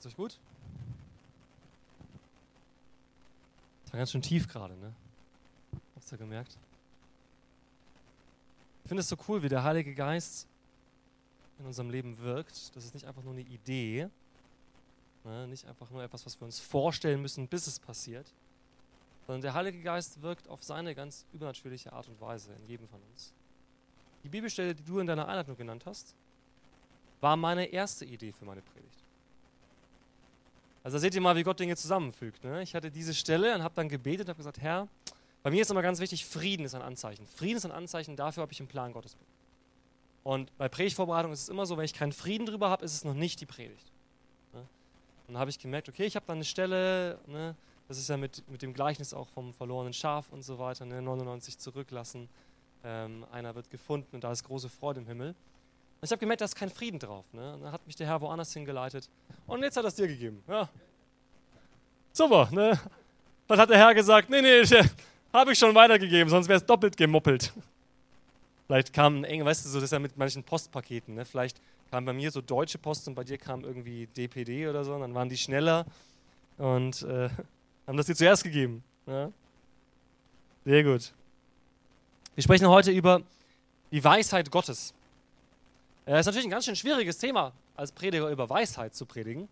Geht's euch gut? Das war ganz schön tief gerade, ne? Habt ihr gemerkt? Ich finde es so cool, wie der Heilige Geist in unserem Leben wirkt. Das ist nicht einfach nur eine Idee, ne? Nicht einfach nur etwas, was wir uns vorstellen müssen, bis es passiert, sondern der Heilige Geist wirkt auf seine ganz übernatürliche Art und Weise in jedem von uns. Die Bibelstelle, die du in deiner Einleitung genannt hast, war meine erste Idee für meine Predigt. Also da seht ihr mal, wie Gott Dinge zusammenfügt. Ne? Ich hatte diese Stelle und habe dann gebetet und habe gesagt, Herr, bei mir ist immer ganz wichtig, Frieden ist ein Anzeichen. Frieden ist ein Anzeichen dafür, ob ich im Plan Gottes bin. Und bei Predigtvorbereitung ist es immer so, wenn ich keinen Frieden drüber habe, ist es noch nicht die Predigt. Ne? Und dann habe ich gemerkt, okay, ich habe da eine Stelle, ne? Das ist ja mit dem Gleichnis auch vom verlorenen Schaf und so weiter, ne? 99 zurücklassen, einer wird gefunden und da ist große Freude im Himmel. Und ich habe gemerkt, da ist kein Frieden drauf. Ne? Und dann hat mich der Herr woanders hingeleitet. Und jetzt hat er es dir gegeben. Ja. Super. Ne? Dann hat der Herr gesagt, nee, habe ich schon weitergegeben, sonst wäre es doppelt gemoppelt. Vielleicht kam ein eng, weißt du, so das ist ja mit manchen Postpaketen. Ne? Vielleicht kam bei mir so deutsche Post und bei dir kam irgendwie DPD oder so. Und dann waren die schneller und haben das dir zuerst gegeben. Ja? Sehr gut. Wir sprechen heute über die Weisheit Gottes. Das ist natürlich ein ganz schön schwieriges Thema, als Prediger über Weisheit zu predigen,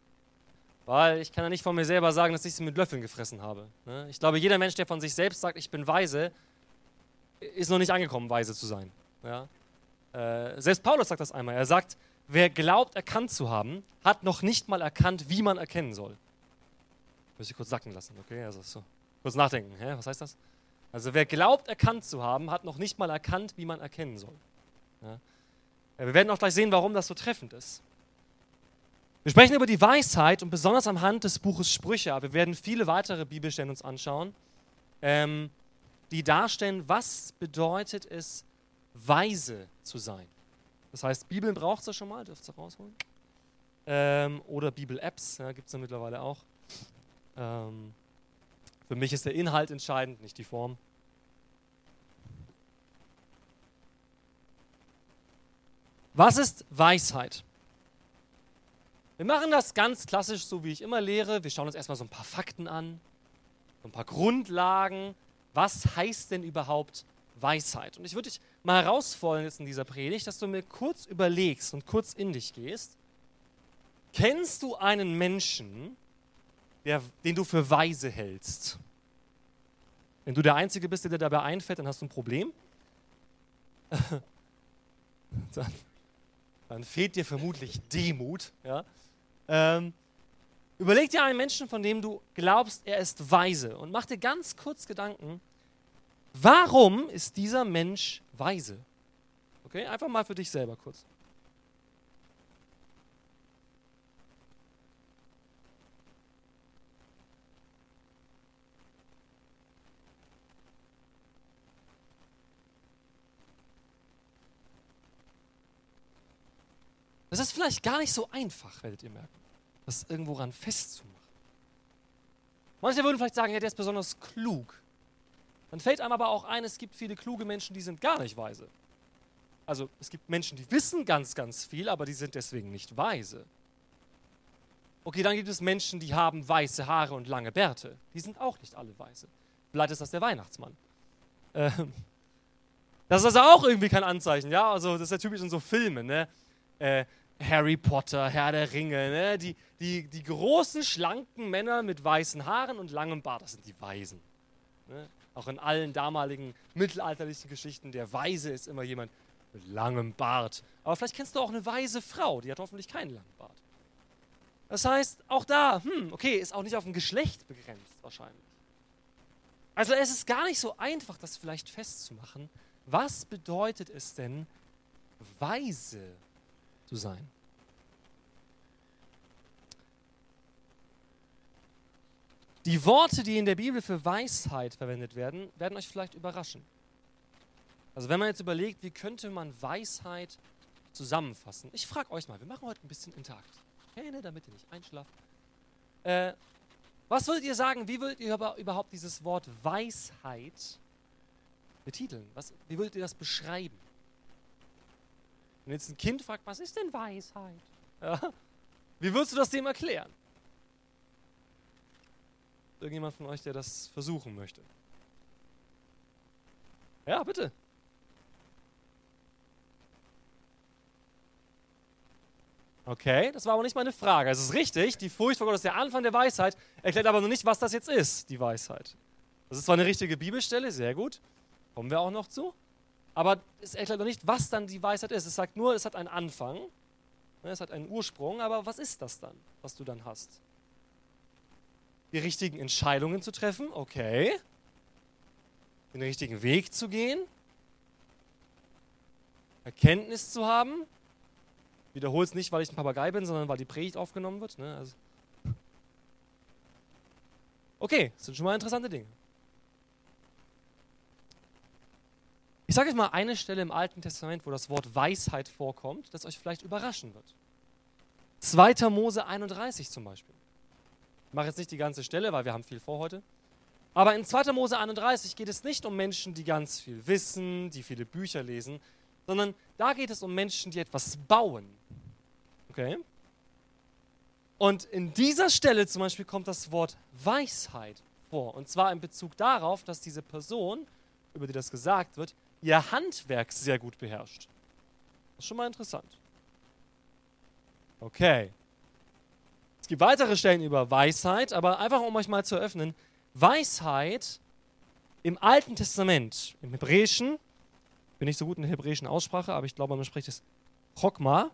weil ich kann ja nicht von mir selber sagen, dass ich sie mit Löffeln gefressen habe. Ich glaube, jeder Mensch, der von sich selbst sagt, ich bin weise, ist noch nicht angekommen, weise zu sein. Ja? Selbst Paulus sagt das einmal. Er sagt, wer glaubt, erkannt zu haben, hat noch nicht mal erkannt, wie man erkennen soll. Muss ich kurz sacken lassen, okay? Also so. Kurz nachdenken, was heißt das? Also wer glaubt, erkannt zu haben, hat noch nicht mal erkannt, wie man erkennen soll. Ja? Wir werden auch gleich sehen, warum das so treffend ist. Wir sprechen über die Weisheit und besonders anhand des Buches Sprüche, aber wir werden viele weitere Bibelstellen uns anschauen, die darstellen, was bedeutet es, weise zu sein. Das heißt, Bibeln braucht es ja schon mal, dürft ihr rausholen. Oder Bibel-Apps, ja, gibt es ja mittlerweile auch. Für mich ist der Inhalt entscheidend, nicht die Form. Was ist Weisheit? Wir machen das ganz klassisch, so wie ich immer lehre. Wir schauen uns erstmal so ein paar Fakten an, so ein paar Grundlagen. Was heißt denn überhaupt Weisheit? Und ich würde dich mal herausfordern jetzt in dieser Predigt, dass du mir kurz überlegst und kurz in dich gehst. Kennst du einen Menschen, den du für weise hältst? Wenn du der Einzige bist, der dir dabei einfällt, dann hast du ein Problem. Dann fehlt dir vermutlich Demut. Ja? Überleg dir einen Menschen, von dem du glaubst, er ist weise und mach dir ganz kurz Gedanken, warum ist dieser Mensch weise? Okay, einfach mal für dich selber kurz. Das ist vielleicht gar nicht so einfach, werdet ihr merken, das irgendwo ran festzumachen. Manche würden vielleicht sagen, ja, der ist besonders klug. Dann fällt einem aber auch ein, es gibt viele kluge Menschen, die sind gar nicht weise. Also es gibt Menschen, die wissen ganz, ganz viel, aber die sind deswegen nicht weise. Okay, dann gibt es Menschen, die haben weiße Haare und lange Bärte. Die sind auch nicht alle weise. Vielleicht ist das der Weihnachtsmann. Das ist also auch irgendwie kein Anzeichen, ja? Also das ist ja typisch in so Filmen, ne? Harry Potter, Herr der Ringe, ne? Die großen, schlanken Männer mit weißen Haaren und langem Bart, das sind die Weisen. Ne? Auch in allen damaligen mittelalterlichen Geschichten, der Weise ist immer jemand mit langem Bart. Aber vielleicht kennst du auch eine weise Frau, die hat hoffentlich keinen langen Bart. Das heißt, auch da, okay, ist auch nicht auf ein Geschlecht begrenzt wahrscheinlich. Also es ist gar nicht so einfach, das vielleicht festzumachen. Was bedeutet es denn, weise zu sein? Die Worte, die in der Bibel für Weisheit verwendet werden, werden euch vielleicht überraschen. Also wenn man jetzt überlegt, wie könnte man Weisheit zusammenfassen? Ich frage euch mal, wir machen heute ein bisschen interaktiv. Okay, ne, damit ihr nicht einschlaft. Was würdet ihr sagen, wie würdet ihr überhaupt dieses Wort Weisheit betiteln? Wie würdet ihr das beschreiben? Wenn jetzt ein Kind fragt, was ist denn Weisheit? Ja, Wie würdest du das dem erklären? Irgendjemand von euch, der das versuchen möchte? Ja, bitte. Okay, das war aber nicht meine Frage. Es ist richtig, die Furcht vor Gott ist der Anfang der Weisheit, erklärt aber noch nicht, was das jetzt ist, die Weisheit. Das ist zwar eine richtige Bibelstelle, sehr gut, kommen wir auch noch zu, aber es erklärt noch nicht, was dann die Weisheit ist. Es sagt nur, es hat einen Anfang, es hat einen Ursprung, aber was ist das dann, was du dann hast? Die richtigen Entscheidungen zu treffen, okay. Den richtigen Weg zu gehen, Erkenntnis zu haben. Wiederhole es nicht, weil ich ein Papagei bin, sondern weil die Predigt aufgenommen wird. Ne? Also okay, das sind schon mal interessante Dinge. Ich sage euch mal eine Stelle im Alten Testament, wo das Wort Weisheit vorkommt, das euch vielleicht überraschen wird. 2. Mose 31 zum Beispiel. Ich mache jetzt nicht die ganze Stelle, weil wir haben viel vor heute. Aber in 2. Mose 31 geht es nicht um Menschen, die ganz viel wissen, die viele Bücher lesen, sondern da geht es um Menschen, die etwas bauen. Okay? Und in dieser Stelle zum Beispiel kommt das Wort Weisheit vor. Und zwar in Bezug darauf, dass diese Person, über die das gesagt wird, ihr Handwerk sehr gut beherrscht. Das ist schon mal interessant. Okay. Es gibt weitere Stellen über Weisheit, aber einfach um euch mal zu eröffnen, Weisheit im Alten Testament, im Hebräischen, ich bin nicht so gut in der hebräischen Aussprache, aber ich glaube, man spricht es Chokma,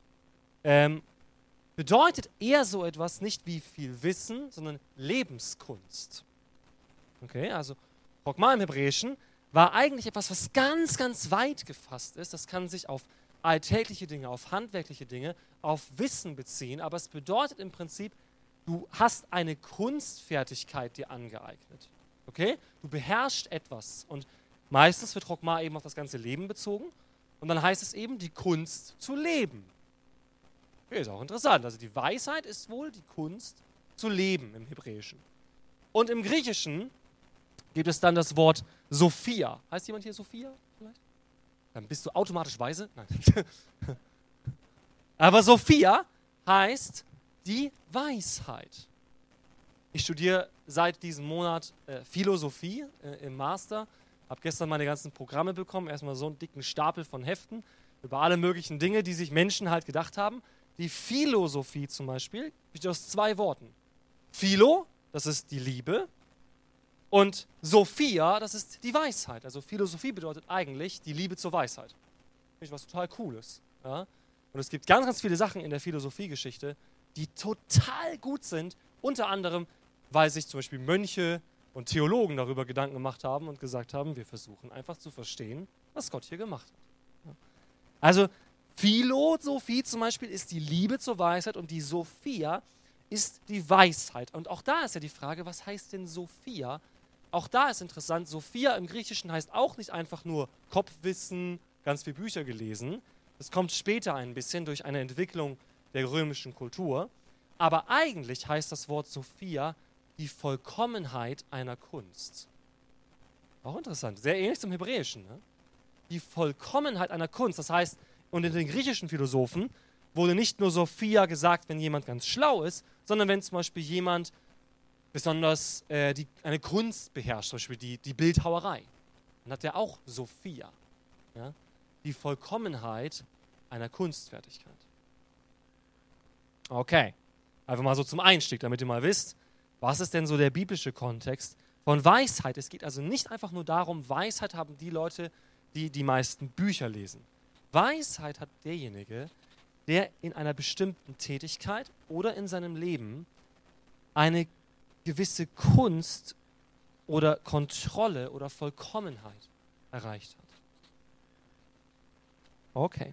bedeutet eher so etwas nicht wie viel Wissen, sondern Lebenskunst. Okay, also Chokma im Hebräischen war eigentlich etwas, was ganz, ganz weit gefasst ist. Das kann sich auf alltägliche Dinge, auf handwerkliche Dinge, auf Wissen beziehen, aber es bedeutet im Prinzip, du hast eine Kunstfertigkeit dir angeeignet. Okay? Du beherrschst etwas und meistens wird Chokma eben auf das ganze Leben bezogen und dann heißt es eben, die Kunst zu leben. Okay, ist auch interessant. Also die Weisheit ist wohl die Kunst zu leben im Hebräischen. Und im Griechischen gibt es dann das Wort Sophia. Heißt jemand hier Sophia vielleicht? Dann bist du automatisch weise? Nein. Aber Sophia heißt die Weisheit. Ich studiere seit diesem Monat Philosophie im Master. Habe gestern meine ganzen Programme bekommen. Erstmal so einen dicken Stapel von Heften über alle möglichen Dinge, die sich Menschen halt gedacht haben. Die Philosophie zum Beispiel besteht aus 2 Worten. Philo, das ist die Liebe. Und Sophia, das ist die Weisheit. Also Philosophie bedeutet eigentlich die Liebe zur Weisheit. Finde ich was total Cooles. Ja? Und es gibt ganz, ganz viele Sachen in der Philosophiegeschichte, die total gut sind. Unter anderem, weil sich zum Beispiel Mönche und Theologen darüber Gedanken gemacht haben und gesagt haben, wir versuchen einfach zu verstehen, was Gott hier gemacht hat. Ja? Also Philosophie zum Beispiel ist die Liebe zur Weisheit und die Sophia ist die Weisheit. Und auch da ist ja die Frage, was heißt denn Sophia? Auch da ist interessant, Sophia im Griechischen heißt auch nicht einfach nur Kopfwissen, ganz viele Bücher gelesen. Das kommt später ein bisschen durch eine Entwicklung der römischen Kultur. Aber eigentlich heißt das Wort Sophia die Vollkommenheit einer Kunst. Auch interessant, sehr ähnlich zum Hebräischen. Ne? Die Vollkommenheit einer Kunst, das heißt, und in den griechischen Philosophen wurde nicht nur Sophia gesagt, wenn jemand ganz schlau ist, sondern wenn zum Beispiel jemand besonders eine Kunst beherrscht, zum Beispiel die Bildhauerei. Dann hat er auch Sophia. Ja? Die Vollkommenheit einer Kunstfertigkeit. Okay, einfach mal so zum Einstieg, damit ihr mal wisst, was ist denn so der biblische Kontext von Weisheit? Es geht also nicht einfach nur darum, Weisheit haben die Leute, die die meisten Bücher lesen. Weisheit hat derjenige, der in einer bestimmten Tätigkeit oder in seinem Leben eine gewisse Kunst oder Kontrolle oder Vollkommenheit erreicht hat. Okay.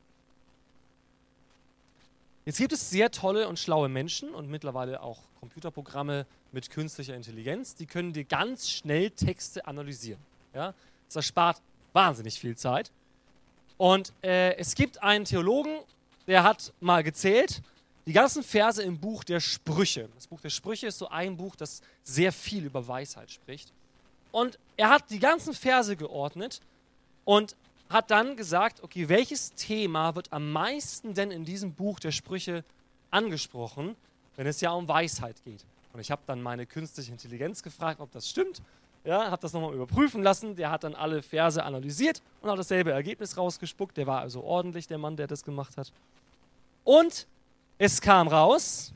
Jetzt gibt es sehr tolle und schlaue Menschen und mittlerweile auch Computerprogramme mit künstlicher Intelligenz, die können dir ganz schnell Texte analysieren. Ja? Das erspart wahnsinnig viel Zeit. Und es gibt einen Theologen, der hat mal gezählt, die ganzen Verse im Buch der Sprüche. Das Buch der Sprüche ist so ein Buch, das sehr viel über Weisheit spricht. Und er hat die ganzen Verse geordnet und hat dann gesagt, okay, welches Thema wird am meisten denn in diesem Buch der Sprüche angesprochen, wenn es ja um Weisheit geht. Und ich habe dann meine künstliche Intelligenz gefragt, ob das stimmt. Ja, habe das nochmal überprüfen lassen. Der hat dann alle Verse analysiert und hat dasselbe Ergebnis rausgespuckt. Der war also ordentlich, der Mann, der das gemacht hat. Und es kam raus.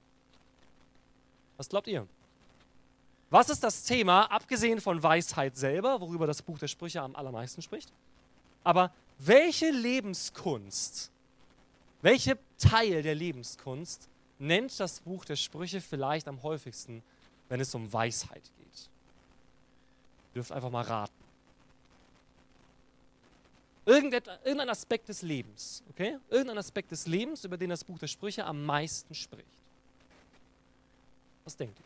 Was glaubt ihr? Was ist das Thema, abgesehen von Weisheit selber, worüber das Buch der Sprüche am allermeisten spricht? Aber welche Lebenskunst, welcher Teil der Lebenskunst nennt das Buch der Sprüche vielleicht am häufigsten, wenn es um Weisheit geht? Ihr dürft einfach mal raten. Irgendein Aspekt des Lebens, okay? Irgendein Aspekt des Lebens, über den das Buch der Sprüche am meisten spricht. Was denkt ihr?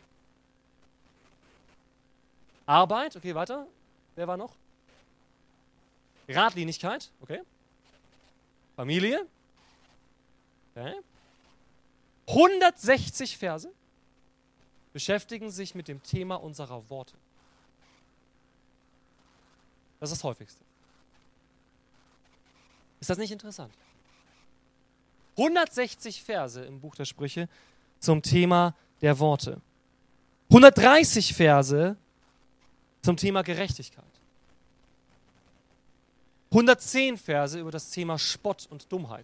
Arbeit, okay, weiter. Wer war noch? Geradlinigkeit, okay. Familie. Okay. 160 Verse beschäftigen sich mit dem Thema unserer Worte. Das ist das häufigste. Ist das nicht interessant? 160 Verse im Buch der Sprüche zum Thema der Worte. 130 Verse zum Thema Gerechtigkeit. 110 Verse über das Thema Spott und Dummheit.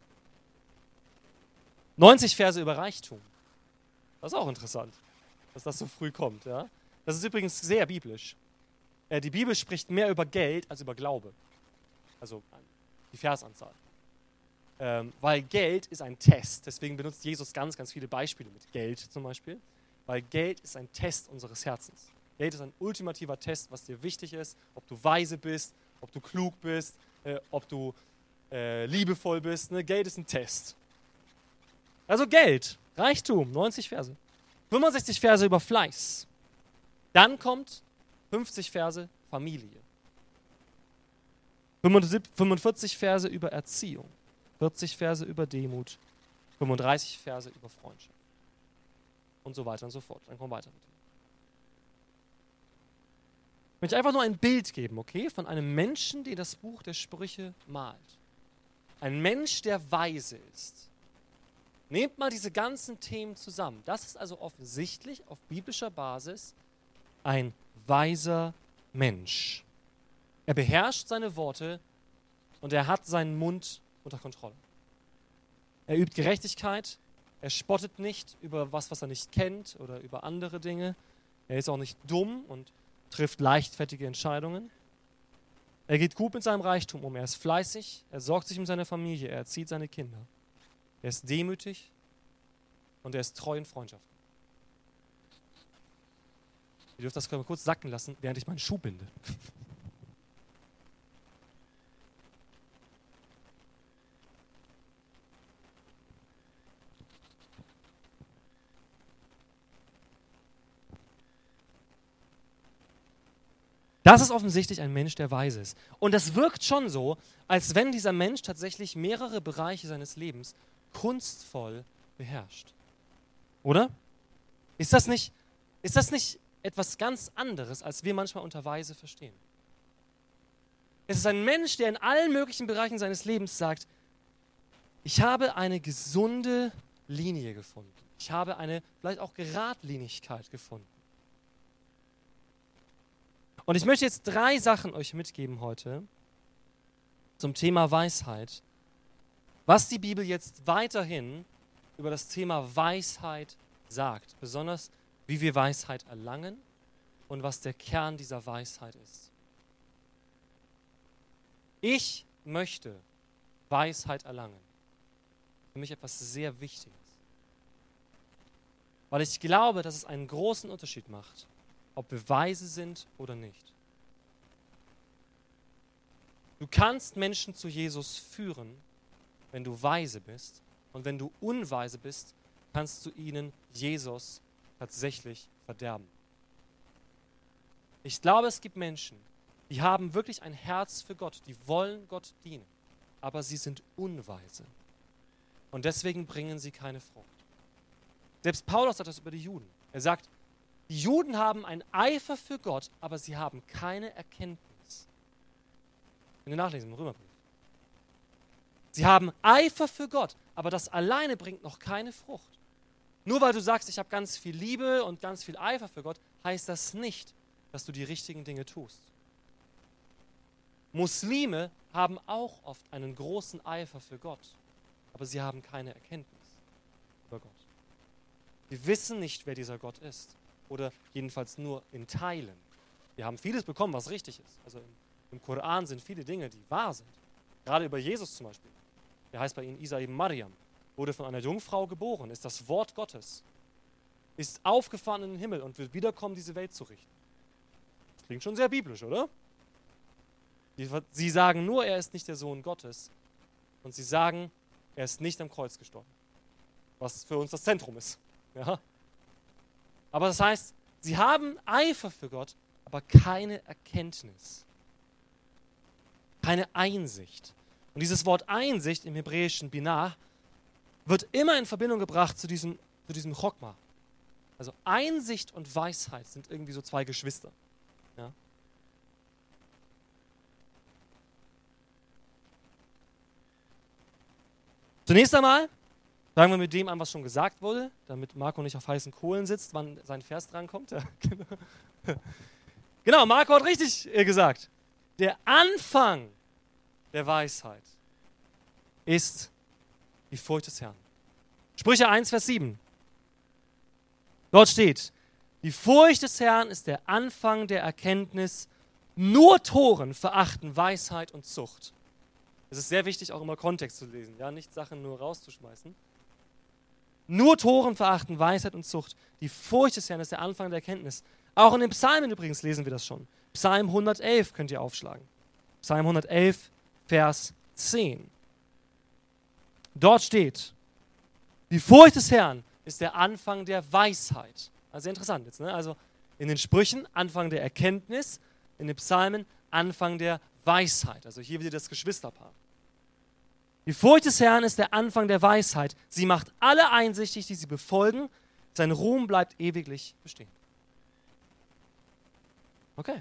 90 Verse über Reichtum. Das ist auch interessant, dass das so früh kommt. Ja? Das ist übrigens sehr biblisch. Die Bibel spricht mehr über Geld als über Glaube. Also die Versanzahl. Weil Geld ist ein Test. Deswegen benutzt Jesus ganz, ganz viele Beispiele mit Geld zum Beispiel. Weil Geld ist ein Test unseres Herzens. Geld ist ein ultimativer Test, was dir wichtig ist, ob du weise bist, ob du klug bist, ob du liebevoll bist. Ne? Geld ist ein Test. Also Geld, Reichtum, 90 Verse. 65 Verse über Fleiß. Dann kommt 50 Verse Familie. 45 Verse über Erziehung. 40 Verse über Demut. 35 Verse über Freundschaft. Und so weiter und so fort. Dann kommen weiter. Ich möchte einfach nur ein Bild geben, okay, von einem Menschen, der das Buch der Sprüche malt. Ein Mensch, der weise ist. Nehmt mal diese ganzen Themen zusammen. Das ist also offensichtlich auf biblischer Basis ein weiser Mensch. Er beherrscht seine Worte und er hat seinen Mund unter Kontrolle. Er übt Gerechtigkeit, er spottet nicht über was er nicht kennt oder über andere Dinge. Er ist auch nicht dumm und trifft leichtfertige Entscheidungen. Er geht gut mit seinem Reichtum um. Er ist fleißig, er sorgt sich um seine Familie, er erzieht seine Kinder. Er ist demütig und er ist treu in Freundschaften. Ihr dürft das kurz sacken lassen, während ich meinen Schuh binde. Das ist offensichtlich ein Mensch, der weise ist. Und das wirkt schon so, als wenn dieser Mensch tatsächlich mehrere Bereiche seines Lebens kunstvoll beherrscht. Oder? Ist das nicht etwas ganz anderes, als wir manchmal unter weise verstehen? Es ist ein Mensch, der in allen möglichen Bereichen seines Lebens sagt, ich habe eine gesunde Linie gefunden. Ich habe eine vielleicht auch Geradlinigkeit gefunden. Und ich möchte jetzt 3 Sachen euch mitgeben heute zum Thema Weisheit, was die Bibel jetzt weiterhin über das Thema Weisheit sagt, besonders wie wir Weisheit erlangen und was der Kern dieser Weisheit ist. Ich möchte Weisheit erlangen. Für mich etwas sehr Wichtiges. Weil ich glaube, dass es einen großen Unterschied macht, ob wir weise sind oder nicht. Du kannst Menschen zu Jesus führen, wenn du weise bist. Und wenn du unweise bist, kannst du ihnen Jesus tatsächlich verderben. Ich glaube, es gibt Menschen, die haben wirklich ein Herz für Gott, die wollen Gott dienen, aber sie sind unweise. Und deswegen bringen sie keine Frucht. Selbst Paulus sagt das über die Juden. Er sagt, die Juden haben einen Eifer für Gott, aber sie haben keine Erkenntnis. Wenn ihr nachlesen im Römerbrief. Sie haben Eifer für Gott, aber das alleine bringt noch keine Frucht. Nur weil du sagst, ich habe ganz viel Liebe und ganz viel Eifer für Gott, heißt das nicht, dass du die richtigen Dinge tust. Muslime haben auch oft einen großen Eifer für Gott, aber sie haben keine Erkenntnis über Gott. Sie wissen nicht, wer dieser Gott ist, oder jedenfalls nur in Teilen. Wir haben vieles bekommen, was richtig ist. Also im Koran sind viele Dinge, die wahr sind. Gerade über Jesus zum Beispiel. Der heißt bei ihnen Isa ibn Maryam, wurde von einer Jungfrau geboren, ist das Wort Gottes, ist aufgefahren in den Himmel und wird wiederkommen, diese Welt zu richten. Das klingt schon sehr biblisch, oder? Sie sagen nur, er ist nicht der Sohn Gottes, und sie sagen, er ist nicht am Kreuz gestorben, was für uns das Zentrum ist. Ja? Aber das heißt, sie haben Eifer für Gott, aber keine Erkenntnis, keine Einsicht. Und dieses Wort Einsicht im hebräischen Binah wird immer in Verbindung gebracht zu diesem Chokma. Also Einsicht und Weisheit sind irgendwie so zwei Geschwister. Ja? Zunächst einmal fangen wir mit dem an, was schon gesagt wurde, damit Marco nicht auf heißen Kohlen sitzt, wann sein Vers drankommt. Ja, genau, Marco hat richtig gesagt. Der Anfang der Weisheit ist die Furcht des Herrn. Sprüche 1, Vers 7. Dort steht, die Furcht des Herrn ist der Anfang der Erkenntnis, nur Toren verachten Weisheit und Zucht. Es ist sehr wichtig, auch immer Kontext zu lesen, ja, nicht Sachen nur rauszuschmeißen. Nur Toren verachten Weisheit und Zucht. Die Furcht des Herrn ist der Anfang der Erkenntnis. Auch in den Psalmen übrigens lesen wir das schon. Psalm 111 könnt ihr aufschlagen. Psalm 111, Vers 10. Dort steht, die Furcht des Herrn ist der Anfang der Weisheit. Also sehr interessant jetzt, ne? Also in den Sprüchen Anfang der Erkenntnis, in den Psalmen Anfang der Weisheit. Also hier wieder das Geschwisterpaar. Die Furcht des Herrn ist der Anfang der Weisheit. Sie macht alle einsichtig, die sie befolgen. Sein Ruhm bleibt ewiglich bestehen. Okay.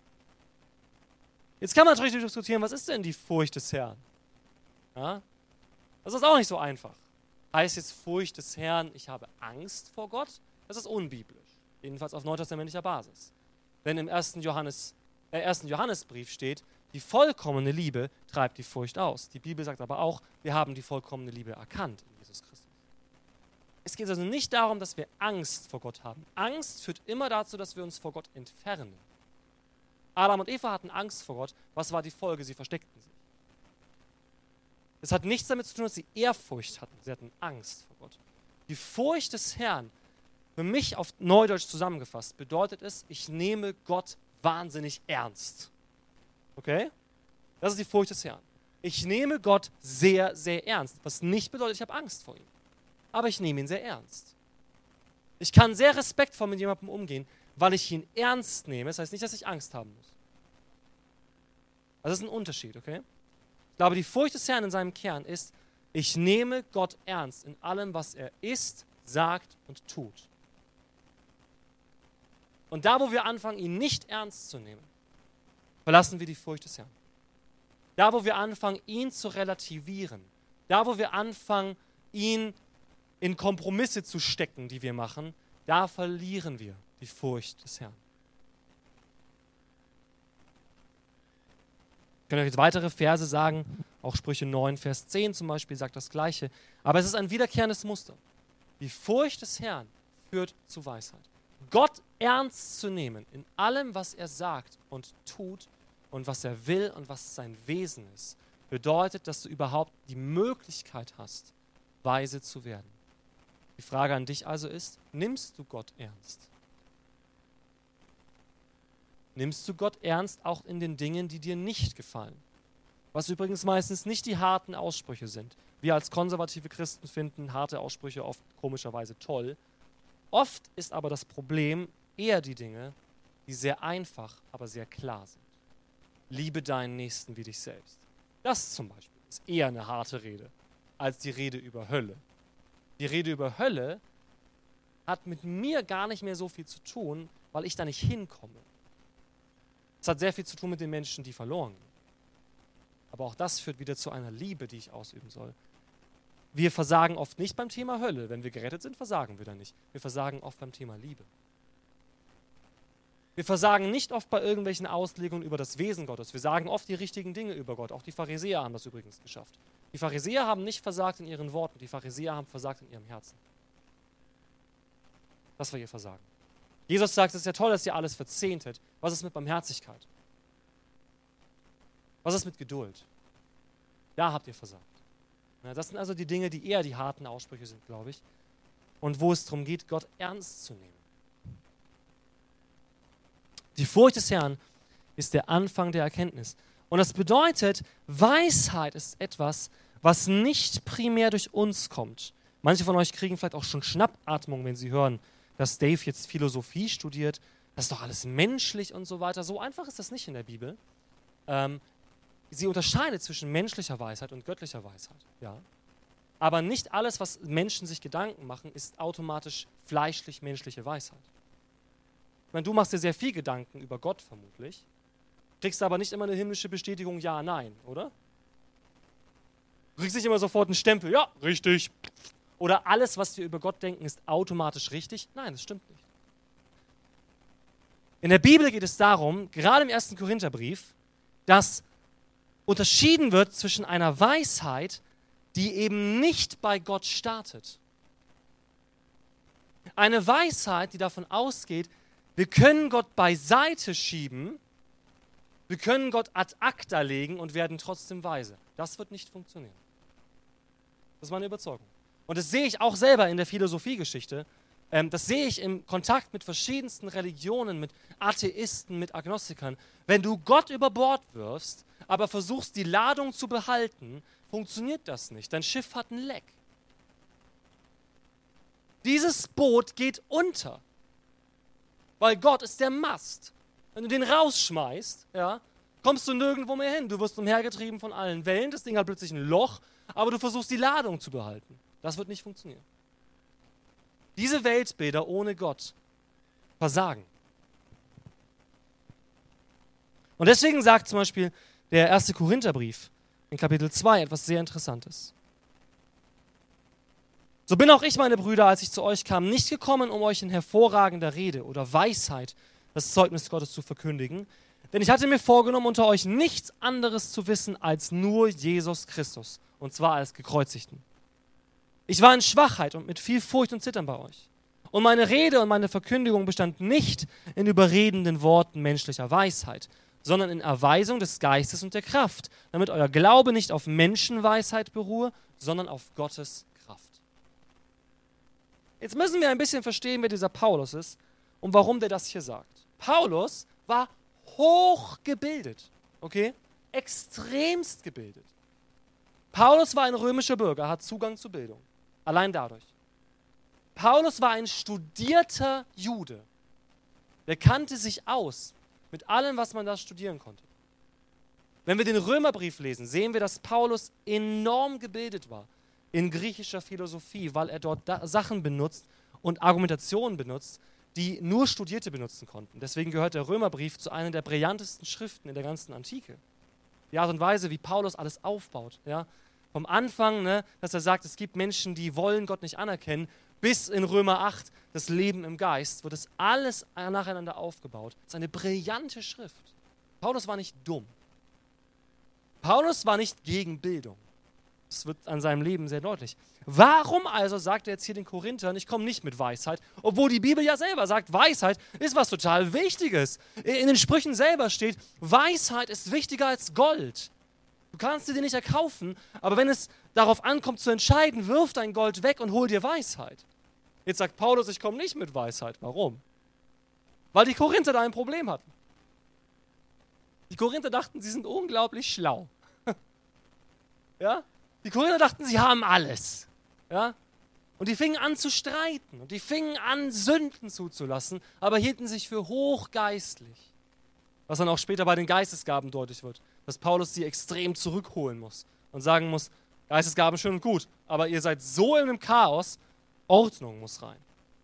Jetzt kann man natürlich diskutieren, was ist denn die Furcht des Herrn? Ja? Das ist auch nicht so einfach. Heißt jetzt Furcht des Herrn, ich habe Angst vor Gott? Das ist unbiblisch. Jedenfalls auf neutestamentlicher Basis. Denn im 1. Johannesbrief steht, die vollkommene Liebe treibt die Furcht aus. Die Bibel sagt aber auch, wir haben die vollkommene Liebe erkannt in Jesus Christus. Es geht also nicht darum, dass wir Angst vor Gott haben. Angst führt immer dazu, dass wir uns vor Gott entfernen. Adam und Eva hatten Angst vor Gott. Was war die Folge? Sie versteckten sich. Es hat nichts damit zu tun, dass sie Ehrfurcht hatten. Sie hatten Angst vor Gott. Die Furcht des Herrn, für mich auf Neudeutsch zusammengefasst, bedeutet es, ich nehme Gott wahnsinnig ernst. Okay? Das ist die Furcht des Herrn. Ich nehme Gott sehr, sehr ernst. Was nicht bedeutet, ich habe Angst vor ihm. Aber ich nehme ihn sehr ernst. Ich kann sehr respektvoll mit jemandem umgehen, weil ich ihn ernst nehme. Das heißt nicht, dass ich Angst haben muss. Also das ist ein Unterschied, okay? Ich glaube, die Furcht des Herrn in seinem Kern ist, ich nehme Gott ernst in allem, was er ist, sagt und tut. Und da, wo wir anfangen, ihn nicht ernst zu nehmen, verlassen wir die Furcht des Herrn. Da, wo wir anfangen, ihn zu relativieren, da, wo wir anfangen, ihn in Kompromisse zu stecken, die wir machen, da verlieren wir die Furcht des Herrn. Ich kann euch jetzt weitere Verse sagen, auch Sprüche 9, Vers 10 zum Beispiel sagt das Gleiche. Aber es ist ein wiederkehrendes Muster. Die Furcht des Herrn führt zu Weisheit. Gott ernst zu nehmen in allem, was er sagt und tut und was er will und was sein Wesen ist, bedeutet, dass du überhaupt die Möglichkeit hast, weise zu werden. Die Frage an dich also ist, nimmst du Gott ernst? Nimmst du Gott ernst auch in den Dingen, die dir nicht gefallen? Was übrigens meistens nicht die harten Aussprüche sind. Wir als konservative Christen finden harte Aussprüche oft komischerweise toll. Oft ist aber das Problem eher die Dinge, die sehr einfach, aber sehr klar sind. Liebe deinen Nächsten wie dich selbst. Das zum Beispiel ist eher eine harte Rede als die Rede über Hölle. Die Rede über Hölle hat mit mir gar nicht mehr so viel zu tun, weil ich da nicht hinkomme. Es hat sehr viel zu tun mit den Menschen, die verloren gehen. Aber auch das führt wieder zu einer Liebe, die ich ausüben soll. Wir versagen oft nicht beim Thema Hölle. Wenn wir gerettet sind, versagen wir da nicht. Wir versagen oft beim Thema Liebe. Wir versagen nicht oft bei irgendwelchen Auslegungen über das Wesen Gottes. Wir sagen oft die richtigen Dinge über Gott. Auch die Pharisäer haben das übrigens geschafft. Die Pharisäer haben nicht versagt in ihren Worten. Die Pharisäer haben versagt in ihrem Herzen. Das war ihr Versagen. Jesus sagt, es ist ja toll, dass ihr alles verzehntet. Was ist mit Barmherzigkeit? Was ist mit Geduld? Da habt ihr versagt. Ja, das sind also die Dinge, die eher die harten Aussprüche sind, glaube ich. Und wo es darum geht, Gott ernst zu nehmen. Die Furcht des Herrn ist der Anfang der Erkenntnis. Und das bedeutet, Weisheit ist etwas, was nicht primär durch uns kommt. Manche von euch kriegen vielleicht auch schon Schnappatmung, wenn sie hören, dass Dave jetzt Philosophie studiert. Das ist doch alles menschlich und so weiter. So einfach ist das nicht in der Bibel. Sie unterscheidet zwischen menschlicher Weisheit und göttlicher Weisheit. Ja. Aber nicht alles, was Menschen sich Gedanken machen, ist automatisch fleischlich-menschliche Weisheit. Ich meine, du machst dir sehr viel Gedanken über Gott vermutlich, kriegst aber nicht immer eine himmlische Bestätigung, ja, nein, oder? Du kriegst nicht immer sofort einen Stempel, ja, richtig. Oder alles, was wir über Gott denken, ist automatisch richtig. Nein, das stimmt nicht. In der Bibel geht es darum, gerade im 1. Korintherbrief, dass unterschieden wird zwischen einer Weisheit, die eben nicht bei Gott startet. Eine Weisheit, die davon ausgeht, wir können Gott beiseite schieben, wir können Gott ad acta legen und werden trotzdem weise. Das wird nicht funktionieren. Das ist meine Überzeugung. Und das sehe ich auch selber in der Philosophiegeschichte. Das sehe ich im Kontakt mit verschiedensten Religionen, mit Atheisten, mit Agnostikern. Wenn du Gott über Bord wirfst, aber versuchst, die Ladung zu behalten, funktioniert das nicht. Dein Schiff hat ein Leck. Dieses Boot geht unter, weil Gott ist der Mast. Wenn du den rausschmeißt, ja, kommst du nirgendwo mehr hin. Du wirst umhergetrieben von allen Wellen, das Ding hat plötzlich ein Loch, aber du versuchst, die Ladung zu behalten. Das wird nicht funktionieren. Diese Weltbilder ohne Gott versagen. Und deswegen sagt zum Beispiel der 1. Korintherbrief in Kapitel 2 etwas sehr Interessantes. So bin auch ich, meine Brüder, als ich zu euch kam, nicht gekommen, um euch in hervorragender Rede oder Weisheit das Zeugnis Gottes zu verkündigen, denn ich hatte mir vorgenommen, unter euch nichts anderes zu wissen als nur Jesus Christus, und zwar als Gekreuzigten. Ich war in Schwachheit und mit viel Furcht und Zittern bei euch. Und meine Rede und meine Verkündigung bestand nicht in überredenden Worten menschlicher Weisheit, sondern in Erweisung des Geistes und der Kraft, damit euer Glaube nicht auf Menschenweisheit beruhe, sondern auf Gottes Kraft. Jetzt müssen wir ein bisschen verstehen, wer dieser Paulus ist und warum der das hier sagt. Paulus war hochgebildet, okay? Extremst gebildet. Paulus war ein römischer Bürger, hat Zugang zu Bildung. Allein dadurch. Paulus war ein studierter Jude. Der kannte sich aus mit allem, was man da studieren konnte. Wenn wir den Römerbrief lesen, sehen wir, dass Paulus enorm gebildet war in griechischer Philosophie, weil er dort Sachen benutzt und Argumentationen benutzt, die nur Studierte benutzen konnten. Deswegen gehört der Römerbrief zu einer der brillantesten Schriften in der ganzen Antike. Die Art und Weise, wie Paulus alles aufbaut. Ja? Vom Anfang, ne, dass er sagt, es gibt Menschen, die wollen Gott nicht anerkennen, bis in Römer 8, das Leben im Geist, wird es alles nacheinander aufgebaut. Das ist eine brillante Schrift. Paulus war nicht dumm. Paulus war nicht gegen Bildung. Das wird an seinem Leben sehr deutlich. Warum also sagt er jetzt hier den Korinthern, ich komme nicht mit Weisheit, obwohl die Bibel ja selber sagt, Weisheit ist was total Wichtiges. In den Sprüchen selber steht, Weisheit ist wichtiger als Gold. Du kannst sie dir nicht erkaufen, aber wenn es darauf ankommt zu entscheiden, wirf dein Gold weg und hol dir Weisheit. Jetzt sagt Paulus, ich komme nicht mit Weisheit. Warum? Weil die Korinther da ein Problem hatten. Die Korinther dachten, sie sind unglaublich schlau. Ja? Die Korinther dachten, sie haben alles. Ja? Und die fingen an zu streiten und die fingen an, Sünden zuzulassen, aber hielten sich für hochgeistlich. Was dann auch später bei den Geistesgaben deutlich wird, dass Paulus sie extrem zurückholen muss und sagen muss, Geistesgaben schön und gut, aber ihr seid so in einem Chaos, Ordnung muss rein.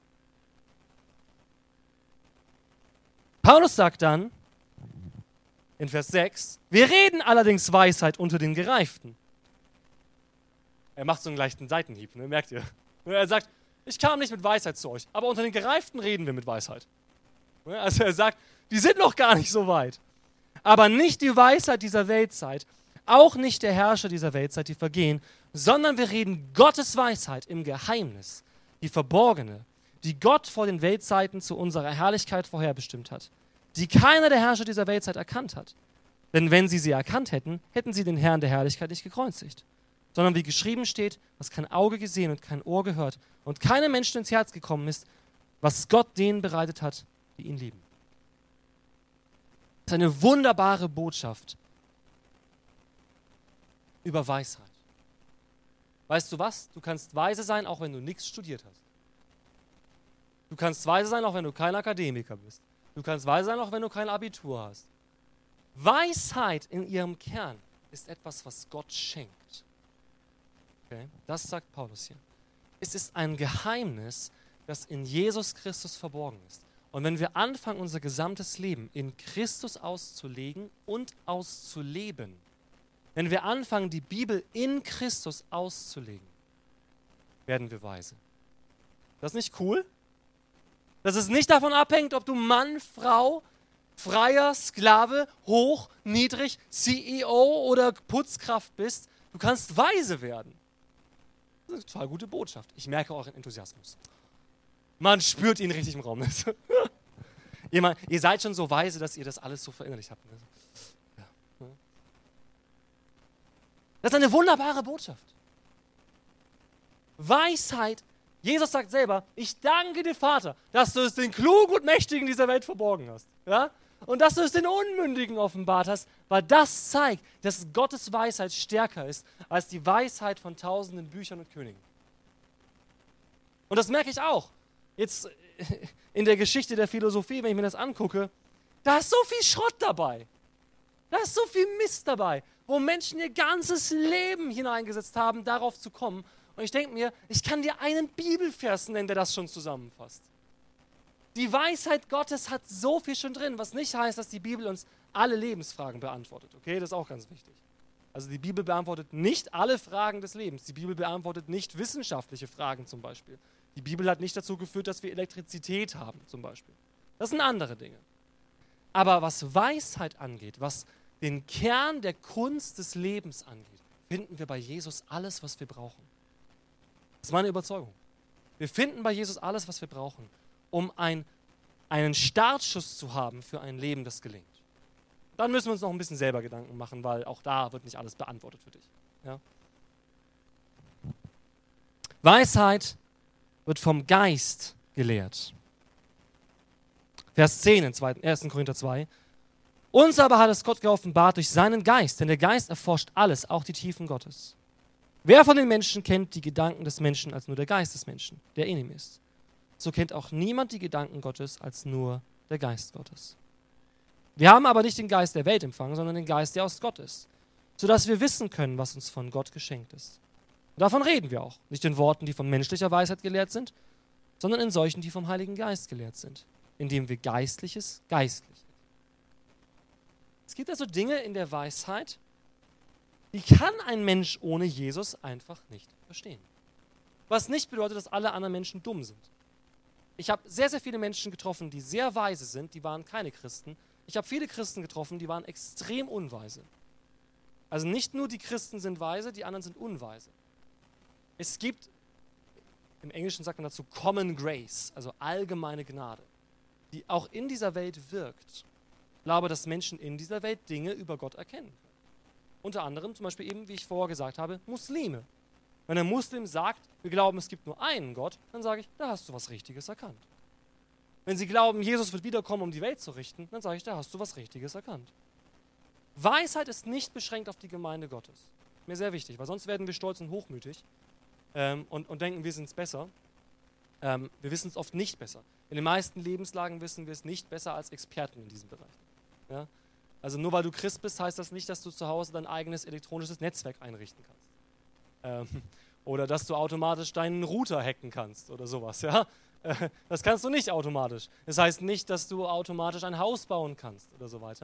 Paulus sagt dann, in Vers 6, wir reden allerdings Weisheit unter den Gereiften. Er macht so einen leichten Seitenhieb, ne? Merkt ihr? Er sagt, ich kam nicht mit Weisheit zu euch, aber unter den Gereiften reden wir mit Weisheit. Also er sagt, die sind noch gar nicht so weit. Aber nicht die Weisheit dieser Weltzeit, auch nicht der Herrscher dieser Weltzeit, die vergehen, sondern wir reden Gottes Weisheit im Geheimnis, die verborgene, die Gott vor den Weltzeiten zu unserer Herrlichkeit vorherbestimmt hat, die keiner der Herrscher dieser Weltzeit erkannt hat. Denn wenn sie erkannt hätten, hätten sie den Herrn der Herrlichkeit nicht gekreuzigt. Sondern wie geschrieben steht, was kein Auge gesehen und kein Ohr gehört und keinem Menschen ins Herz gekommen ist, was Gott denen bereitet hat, die ihn lieben. Das ist eine wunderbare Botschaft über Weisheit. Weißt du was? Du kannst weise sein, auch wenn du nichts studiert hast. Du kannst weise sein, auch wenn du kein Akademiker bist. Du kannst weise sein, auch wenn du kein Abitur hast. Weisheit in ihrem Kern ist etwas, was Gott schenkt. Okay? Das sagt Paulus hier. Es ist ein Geheimnis, das in Jesus Christus verborgen ist. Und wenn wir anfangen, unser gesamtes Leben in Christus auszulegen und auszuleben, wenn wir anfangen, die Bibel in Christus auszulegen, werden wir weise. Das ist nicht cool? Dass es nicht davon abhängt, ob du Mann, Frau, Freier, Sklave, hoch, niedrig, CEO oder Putzkraft bist. Du kannst weise werden. Das ist eine total gute Botschaft. Ich merke euren Enthusiasmus. Man spürt ihn richtig im Raum. Ihr seid schon so weise, dass ihr das alles so verinnerlicht habt. Das ist eine wunderbare Botschaft. Weisheit. Jesus sagt selber, ich danke dir, Vater, dass du es den Klugen und Mächtigen dieser Welt verborgen hast. Ja? Und dass du es den Unmündigen offenbart hast, weil das zeigt, dass Gottes Weisheit stärker ist als die Weisheit von tausenden Büchern und Königen. Und das merke ich auch. Jetzt in der Geschichte der Philosophie, wenn ich mir das angucke, da ist so viel Schrott dabei. Da ist so viel Mist dabei, wo Menschen ihr ganzes Leben hineingesetzt haben, darauf zu kommen. Und ich denke mir, ich kann dir einen Bibelvers nennen, der das schon zusammenfasst. Die Weisheit Gottes hat so viel schon drin, was nicht heißt, dass die Bibel uns alle Lebensfragen beantwortet. Okay, das ist auch ganz wichtig. Also die Bibel beantwortet nicht alle Fragen des Lebens. Die Bibel beantwortet nicht wissenschaftliche Fragen zum Beispiel. Die Bibel hat nicht dazu geführt, dass wir Elektrizität haben zum Beispiel. Das sind andere Dinge. Aber was Weisheit angeht, was den Kern der Kunst des Lebens angeht, finden wir bei Jesus alles, was wir brauchen. Das ist meine Überzeugung. Wir finden bei Jesus alles, was wir brauchen, um einen Startschuss zu haben für ein Leben, das gelingt. Dann müssen wir uns noch ein bisschen selber Gedanken machen, weil auch da wird nicht alles beantwortet für dich. Ja? Weisheit wird vom Geist gelehrt. Vers 10 in 1. Korinther 2. Uns aber hat es Gott geoffenbart durch seinen Geist, denn der Geist erforscht alles, auch die Tiefen Gottes. Wer von den Menschen kennt die Gedanken des Menschen als nur der Geist des Menschen, der in ihm ist? So kennt auch niemand die Gedanken Gottes als nur der Geist Gottes. Wir haben aber nicht den Geist der Welt empfangen, sondern den Geist, der aus Gott ist, sodass wir wissen können, was uns von Gott geschenkt ist. Und davon reden wir auch, nicht in Worten, die von menschlicher Weisheit gelehrt sind, sondern in solchen, die vom Heiligen Geist gelehrt sind, indem wir Geistliches geistlich. Es gibt also Dinge in der Weisheit, die kann ein Mensch ohne Jesus einfach nicht verstehen. Was nicht bedeutet, dass alle anderen Menschen dumm sind. Ich habe sehr, sehr viele Menschen getroffen, die sehr weise sind, die waren keine Christen. Ich habe viele Christen getroffen, die waren extrem unweise. Also nicht nur die Christen sind weise, die anderen sind unweise. Es gibt, im Englischen sagt man dazu Common Grace, also allgemeine Gnade, die auch in dieser Welt wirkt. Ich glaube, dass Menschen in dieser Welt Dinge über Gott erkennen. Unter anderem zum Beispiel eben, wie ich vorher gesagt habe, Muslime. Wenn ein Muslim sagt, wir glauben, es gibt nur einen Gott, dann sage ich, da hast du was Richtiges erkannt. Wenn sie glauben, Jesus wird wiederkommen, um die Welt zu richten, dann sage ich, da hast du was Richtiges erkannt. Weisheit ist nicht beschränkt auf die Gemeinde Gottes. Mir sehr wichtig, weil sonst werden wir stolz und hochmütig und denken, wir sind es besser. Wir wissen es oft nicht besser. In den meisten Lebenslagen wissen wir es nicht besser als Experten in diesem Bereich. Ja? Also nur weil du Christ bist, heißt das nicht, dass du zu Hause dein eigenes elektronisches Netzwerk einrichten kannst. Oder dass du automatisch deinen Router hacken kannst oder sowas. Ja? Das kannst du nicht automatisch. Das heißt nicht, dass du automatisch ein Haus bauen kannst oder so weiter.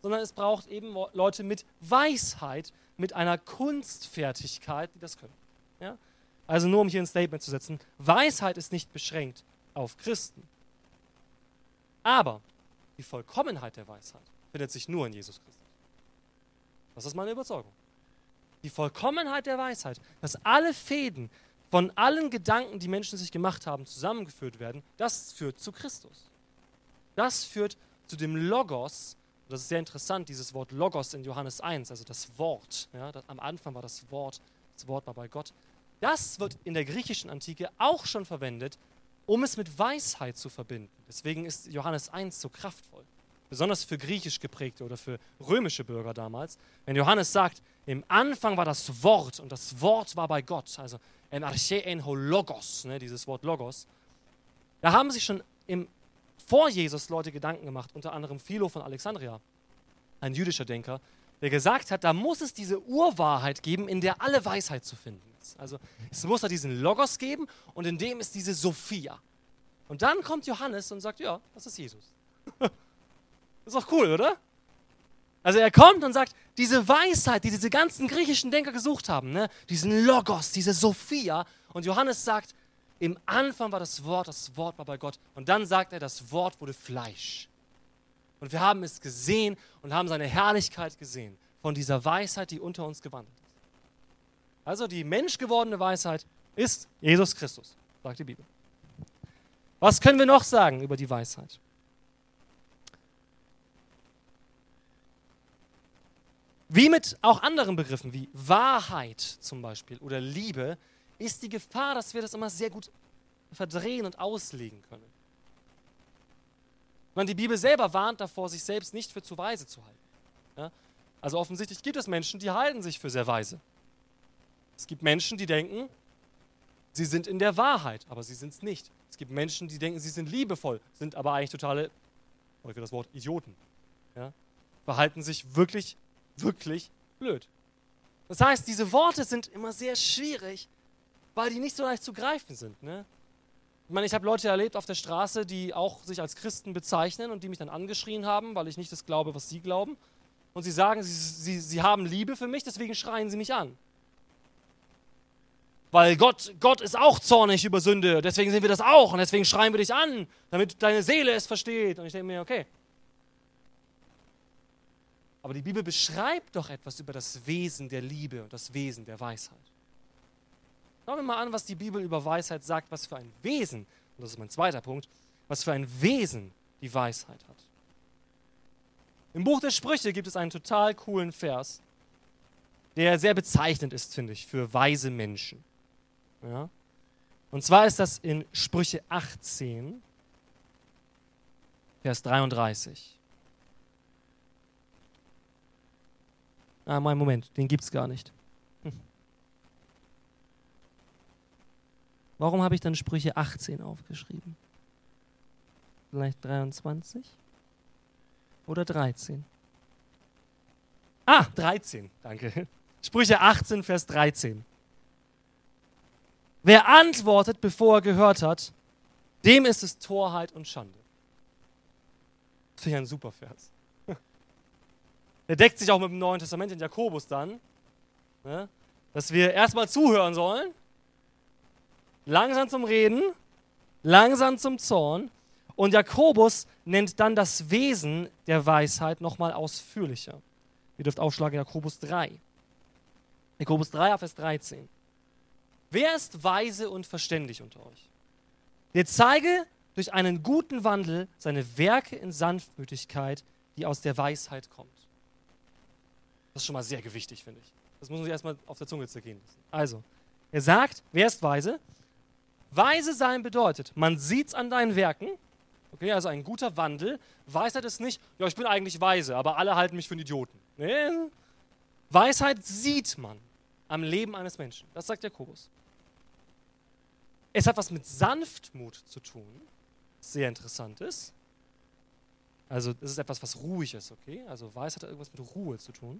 sondern es braucht eben Leute mit Weisheit, mit einer Kunstfertigkeit, die das können. Ja? Also nur um hier ein Statement zu setzen, Weisheit ist nicht beschränkt auf Christen. Aber die Vollkommenheit der Weisheit findet sich nur in Jesus Christus. Das ist meine Überzeugung. Die Vollkommenheit der Weisheit, dass alle Fäden von allen Gedanken, die Menschen sich gemacht haben, zusammengeführt werden, das führt zu Christus. Das führt zu dem Logos. Das ist sehr interessant, dieses Wort Logos in Johannes 1, also das Wort. Ja, am Anfang war das Wort war bei Gott. Das wird in der griechischen Antike auch schon verwendet, um es mit Weisheit zu verbinden. Deswegen ist Johannes 1 so kraftvoll. Besonders für griechisch geprägte oder für römische Bürger damals. Wenn Johannes sagt, im Anfang war das Wort und das Wort war bei Gott, also en arche en ho logos, dieses Wort Logos, da haben sich schon vor Jesus Leute Gedanken gemacht, unter anderem Philo von Alexandria, ein jüdischer Denker, der gesagt hat, da muss es diese Urwahrheit geben, in der alle Weisheit zu finden ist. Also es muss da diesen Logos geben und in dem ist diese Sophia. Und dann kommt Johannes und sagt, ja, das ist Jesus. Das ist doch cool, oder? Also er kommt und sagt, diese Weisheit, die diese ganzen griechischen Denker gesucht haben, diesen Logos, diese Sophia. Und Johannes sagt, im Anfang war das Wort war bei Gott. Und dann sagt er, das Wort wurde Fleisch. Und wir haben es gesehen und haben seine Herrlichkeit gesehen von dieser Weisheit, die unter uns gewandelt ist. Also die menschgewordene Weisheit ist Jesus Christus, sagt die Bibel. Was können wir noch sagen über die Weisheit? Wie mit auch anderen Begriffen wie Wahrheit zum Beispiel oder Liebe, ist die Gefahr, dass wir das immer sehr gut verdrehen und auslegen können. Die Bibel selber warnt davor, sich selbst nicht für zu weise zu halten. Ja? Also offensichtlich gibt es Menschen, die halten sich für sehr weise. Es gibt Menschen, die denken, sie sind in der Wahrheit, aber sie sind es nicht. Es gibt Menschen, die denken, sie sind liebevoll, sind aber eigentlich totale, oder für das Wort, Idioten. Ja? Verhalten sich wirklich blöd. Das heißt, diese Worte sind immer sehr schwierig, weil die nicht so leicht zu greifen sind. Ich habe Leute erlebt auf der Straße, die auch sich als Christen bezeichnen und die mich dann angeschrien haben, weil ich nicht das glaube, was sie glauben. Und sie sagen, sie haben Liebe für mich, deswegen schreien sie mich an. Weil Gott ist auch zornig über Sünde, deswegen sind wir das auch und deswegen schreien wir dich an, damit deine Seele es versteht. Und ich denke mir, okay. Aber die Bibel beschreibt doch etwas über das Wesen der Liebe und das Wesen der Weisheit. Schauen wir mal an, was die Bibel über Weisheit sagt, was für ein Wesen, und das ist mein zweiter Punkt, was für ein Wesen die Weisheit hat. Im Buch der Sprüche gibt es einen total coolen Vers, der sehr bezeichnend ist, finde ich, für weise Menschen. Ja? Und zwar ist das in Sprüche 18, Vers 33. Moment, den gibt es gar nicht. Warum habe ich dann Sprüche 18 aufgeschrieben? Vielleicht 23? Oder 13? 13, danke. Sprüche 18, Vers 13. Wer antwortet, bevor er gehört hat, dem ist es Torheit und Schande. Das finde ich ein super Vers. Der deckt sich auch mit dem Neuen Testament in Jakobus dann, dass wir erstmal zuhören sollen, langsam zum Reden, langsam zum Zorn. Und Jakobus nennt dann das Wesen der Weisheit nochmal ausführlicher. Ihr dürft aufschlagen Jakobus 3. Jakobus 3, Vers 13. Wer ist weise und verständig unter euch? Der zeige durch einen guten Wandel seine Werke in Sanftmütigkeit, die aus der Weisheit kommt. Das ist schon mal sehr gewichtig, finde ich. Das muss man sich erstmal auf der Zunge zergehen lassen. Also, er sagt, wer ist weise? Weise sein bedeutet, man sieht es an deinen Werken, okay, also ein guter Wandel. Weisheit ist nicht, ja, ich bin eigentlich weise, aber alle halten mich für einen Idioten. Nee. Weisheit sieht man am Leben eines Menschen. Das sagt Jakobus. Es hat was mit Sanftmut zu tun, was sehr interessant ist. Also es ist etwas, was ruhig ist, okay? Also Weisheit hat irgendwas mit Ruhe zu tun.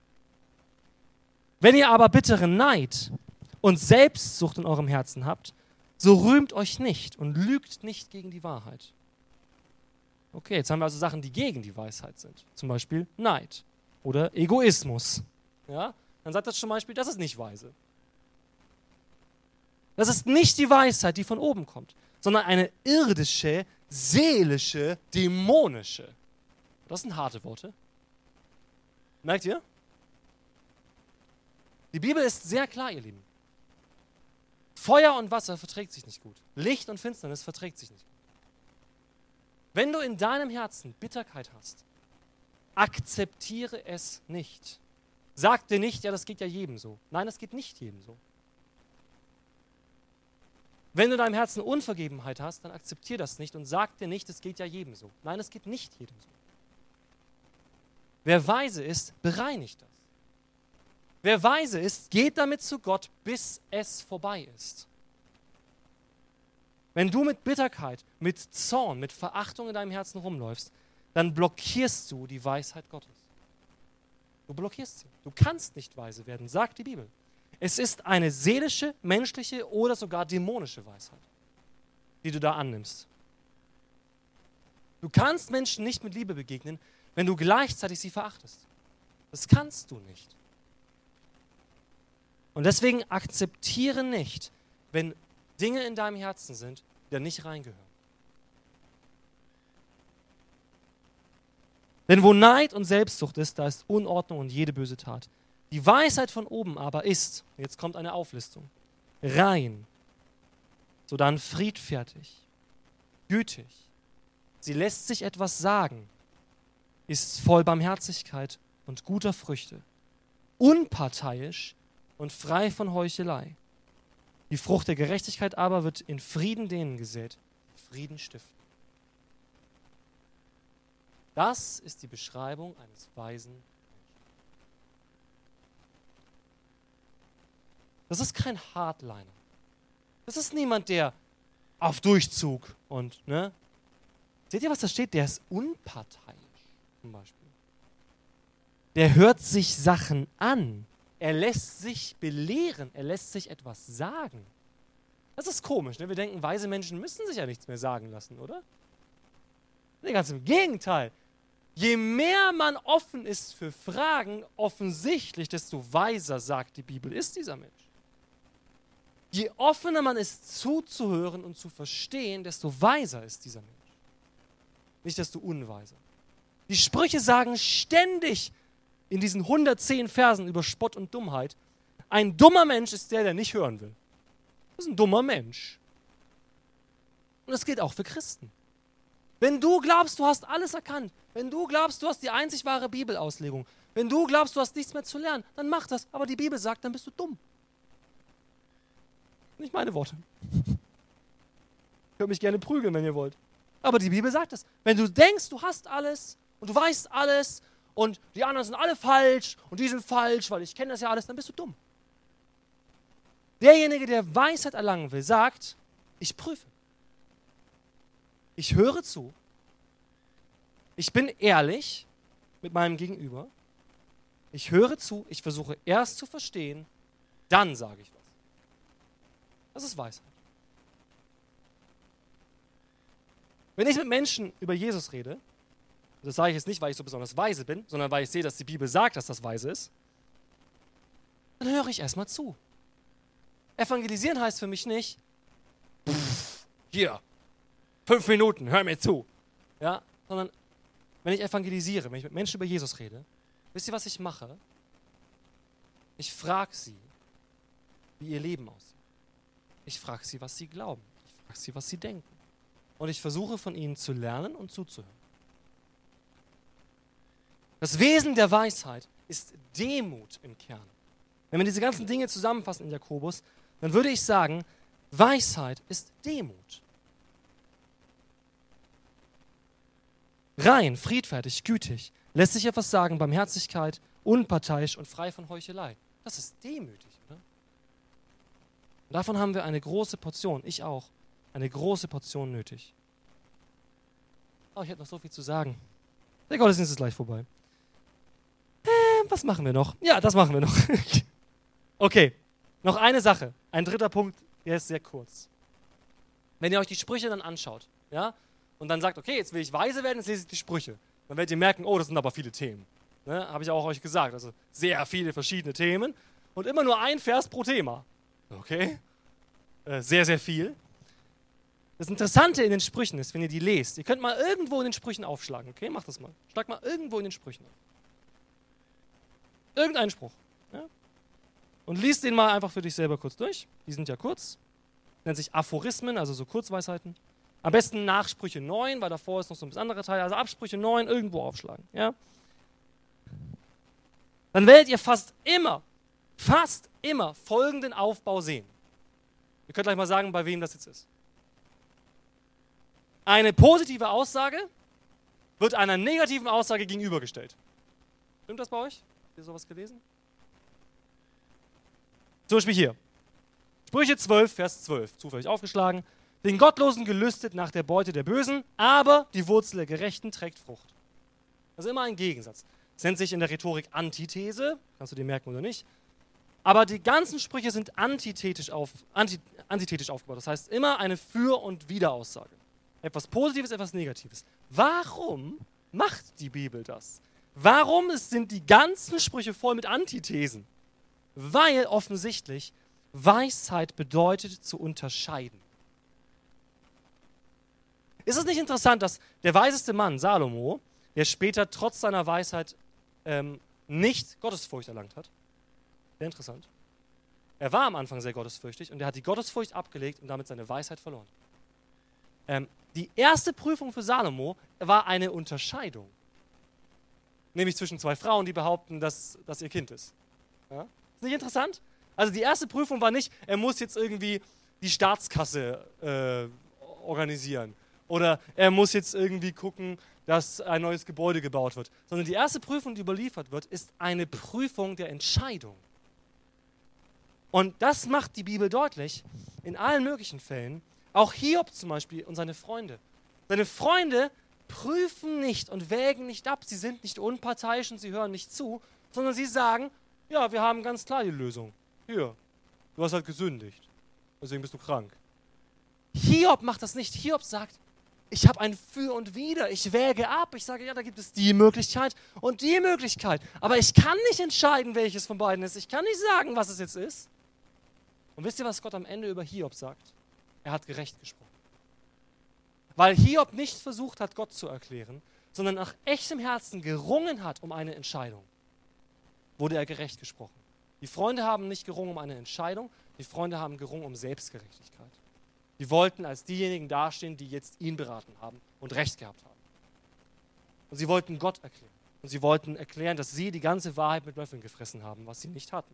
Wenn ihr aber bitteren Neid und Selbstsucht in eurem Herzen habt, so rühmt euch nicht und lügt nicht gegen die Wahrheit. Okay, jetzt haben wir also Sachen, die gegen die Weisheit sind. Zum Beispiel Neid oder Egoismus. Ja? Dann sagt das zum Beispiel, das ist nicht weise. Das ist nicht die Weisheit, die von oben kommt, sondern eine irdische, seelische, dämonische. Das sind harte Worte. Merkt ihr? Die Bibel ist sehr klar, ihr Lieben. Feuer und Wasser verträgt sich nicht gut. Licht und Finsternis verträgt sich nicht gut. Wenn du in deinem Herzen Bitterkeit hast, akzeptiere es nicht. Sag dir nicht, ja, das geht ja jedem so. Nein, das geht nicht jedem so. Wenn du in deinem Herzen Unvergebenheit hast, dann akzeptiere das nicht und sag dir nicht, es geht ja jedem so. Nein, es geht nicht jedem so. Wer weise ist, bereinigt das. Wer weise ist, geht damit zu Gott, bis es vorbei ist. Wenn du mit Bitterkeit, mit Zorn, mit Verachtung in deinem Herzen rumläufst, dann blockierst du die Weisheit Gottes. Du blockierst sie. Du kannst nicht weise werden, sagt die Bibel. Es ist eine seelische, menschliche oder sogar dämonische Weisheit, die du da annimmst. Du kannst Menschen nicht mit Liebe begegnen, wenn du gleichzeitig sie verachtest. Das kannst du nicht. Und deswegen akzeptiere nicht, wenn Dinge in deinem Herzen sind, die da nicht reingehören. Denn wo Neid und Selbstsucht ist, da ist Unordnung und jede böse Tat. Die Weisheit von oben aber ist, jetzt kommt eine Auflistung, rein, sodann friedfertig, gütig. Sie lässt sich etwas sagen, ist voll Barmherzigkeit und guter Früchte, unparteiisch und frei von Heuchelei. Die Frucht der Gerechtigkeit aber wird in Frieden denen gesät, Frieden stiften. Das ist die Beschreibung eines weisen Menschen. Das ist kein Hardliner. Das ist niemand, der auf Durchzug und, ne? Seht ihr, was da steht? Der ist unparteiisch, zum Beispiel. Der hört sich Sachen an. Er lässt sich belehren. Er lässt sich etwas sagen. Das ist komisch, ne? Wir denken, weise Menschen müssen sich ja nichts mehr sagen lassen, oder? Nee, ganz im Gegenteil. Je mehr man offen ist für Fragen, offensichtlich, desto weiser, sagt die Bibel, ist dieser Mensch. Je offener man ist, zuzuhören und zu verstehen, desto weiser ist dieser Mensch. Nicht desto unweiser. Die Sprüche sagen ständig in diesen 110 Versen über Spott und Dummheit, ein dummer Mensch ist der nicht hören will. Das ist ein dummer Mensch. Und das gilt auch für Christen. Wenn du glaubst, du hast alles erkannt, wenn du glaubst, du hast die einzig wahre Bibelauslegung, wenn du glaubst, du hast nichts mehr zu lernen, dann mach das. Aber die Bibel sagt, dann bist du dumm. Nicht meine Worte. Könnt mich gerne prügeln, wenn ihr wollt. Aber die Bibel sagt es. Wenn du denkst, du hast alles und du weißt alles und die anderen sind alle falsch und die sind falsch, weil ich kenne das ja alles, dann bist du dumm. Derjenige, der Weisheit erlangen will, sagt, ich prüfe. Ich höre zu. Ich bin ehrlich mit meinem Gegenüber. Ich höre zu, ich versuche erst zu verstehen, dann sage ich was. Das ist Weisheit. Wenn ich mit Menschen über Jesus rede, das sage ich jetzt nicht, weil ich so besonders weise bin, sondern weil ich sehe, dass die Bibel sagt, dass das weise ist, dann höre ich erstmal zu. Evangelisieren heißt für mich nicht, hier, 5 Minuten, hör mir zu. Ja, sondern wenn ich evangelisiere, wenn ich mit Menschen über Jesus rede, wisst ihr, was ich mache? Ich frage sie, wie ihr Leben aussieht. Ich frage sie, was sie glauben. Ich frage sie, was sie denken. Und ich versuche von ihnen zu lernen und zuzuhören. Das Wesen der Weisheit ist Demut im Kern. Wenn wir diese ganzen Dinge zusammenfassen in Jakobus, dann würde ich sagen, Weisheit ist Demut. Rein, friedfertig, gütig, lässt sich etwas sagen, Barmherzigkeit, unparteiisch und frei von Heuchelei. Das ist demütig, oder? Und davon haben wir eine große Portion, ich auch, eine große Portion nötig. Oh, ich hätte noch so viel zu sagen. Der Gottesdienst ist gleich vorbei. Was machen wir noch? Ja, das machen wir noch. Okay, noch eine Sache. Ein dritter Punkt, der ist sehr kurz. Wenn ihr euch die Sprüche dann anschaut, ja, und dann sagt, okay, jetzt will ich weise werden, jetzt lese ich die Sprüche. Dann werdet ihr merken, oh, das sind aber viele Themen. Ne? Habe ich auch euch gesagt. Also sehr viele verschiedene Themen und immer nur ein Vers pro Thema. Okay? Sehr, sehr viel. Das Interessante in den Sprüchen ist, wenn ihr die lest, ihr könnt mal irgendwo in den Sprüchen aufschlagen, okay? Macht das mal. Schlag mal irgendwo in den Sprüchen auf. Irgendeinen Spruch. Ja? Und liest den mal einfach für dich selber kurz durch. Die sind ja kurz. Nennt sich Aphorismen, also so Kurzweisheiten. Am besten nach Sprüche 9, weil davor ist noch so ein bisschen anderer Teil. Also ab Sprüche 9 irgendwo aufschlagen. Ja? Dann werdet ihr fast immer folgenden Aufbau sehen. Ihr könnt gleich mal sagen, bei wem das jetzt ist. Eine positive Aussage wird einer negativen Aussage gegenübergestellt. Stimmt das bei euch? Habt ihr sowas gelesen? Zum Beispiel hier. Sprüche 12, Vers 12, zufällig aufgeschlagen. Den Gottlosen gelüstet nach der Beute der Bösen, aber die Wurzel der Gerechten trägt Frucht. Also immer ein Gegensatz. Das nennt sich in der Rhetorik Antithese, kannst du dir merken oder nicht. Aber die ganzen Sprüche sind antithetisch aufgebaut. Das heißt immer eine Für- und Wideraussage. Etwas Positives, etwas Negatives. Warum macht die Bibel das? Warum sind die ganzen Sprüche voll mit Antithesen? Weil offensichtlich Weisheit bedeutet zu unterscheiden. Ist es nicht interessant, dass der weiseste Mann, Salomo, der später trotz seiner Weisheit nicht Gottesfurcht erlangt hat? Sehr interessant. Er war am Anfang sehr gottesfürchtig und er hat die Gottesfurcht abgelegt und damit seine Weisheit verloren. Die erste Prüfung für Salomo war eine Unterscheidung. Nämlich zwischen zwei Frauen, die behaupten, dass das ihr Kind ist. Ja? Ist nicht interessant? Also die erste Prüfung war nicht, er muss jetzt irgendwie die Staatskasse organisieren. Oder er muss jetzt irgendwie gucken, dass ein neues Gebäude gebaut wird. Sondern die erste Prüfung, die überliefert wird, ist eine Prüfung der Entscheidung. Und das macht die Bibel deutlich, in allen möglichen Fällen. Auch Hiob zum Beispiel und seine Freunde. Seine Freunde prüfen nicht und wägen nicht ab. Sie sind nicht unparteiisch und sie hören nicht zu, sondern sie sagen, ja, wir haben ganz klar die Lösung. Hier, du hast halt gesündigt. Deswegen bist du krank. Hiob macht das nicht. Hiob sagt, ich habe ein Für und Wider. Ich wäge ab. Ich sage, ja, da gibt es die Möglichkeit und die Möglichkeit. Aber ich kann nicht entscheiden, welches von beiden ist. Ich kann nicht sagen, was es jetzt ist. Und wisst ihr, was Gott am Ende über Hiob sagt? Er hat gerecht gesprochen. Weil Hiob nicht versucht hat, Gott zu erklären, sondern nach echtem Herzen gerungen hat um eine Entscheidung, wurde er gerecht gesprochen. Die Freunde haben nicht gerungen um eine Entscheidung, die Freunde haben gerungen um Selbstgerechtigkeit. Die wollten als diejenigen dastehen, die jetzt ihn beraten haben und Recht gehabt haben. Und sie wollten Gott erklären. Und sie wollten erklären, dass sie die ganze Wahrheit mit Löffeln gefressen haben, was sie nicht hatten.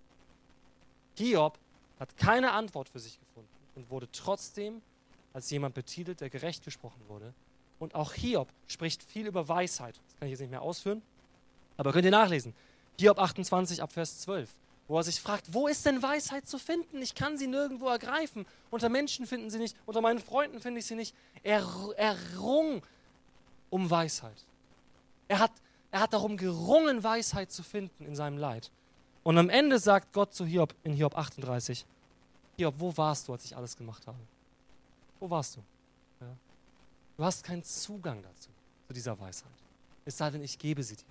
Hiob hat keine Antwort für sich gefunden und wurde trotzdem als jemand betitelt, der gerecht gesprochen wurde. Und auch Hiob spricht viel über Weisheit. Das kann ich jetzt nicht mehr ausführen, aber könnt ihr nachlesen. Hiob 28 ab Vers 12, wo er sich fragt, wo ist denn Weisheit zu finden? Ich kann sie nirgendwo ergreifen. Unter Menschen finden sie nicht, unter meinen Freunden finde ich sie nicht. Er rung um Weisheit. Er hat darum gerungen, Weisheit zu finden in seinem Leid. Und am Ende sagt Gott zu Hiob in Hiob 38, Hiob, wo warst du, als ich alles gemacht habe? Wo warst du? Ja. Du hast keinen Zugang dazu, zu dieser Weisheit. Es sei denn, ich gebe sie dir.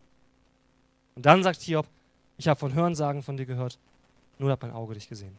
Und dann sagt Hiob, ich habe von Hörensagen von dir gehört, nur hat mein Auge dich gesehen.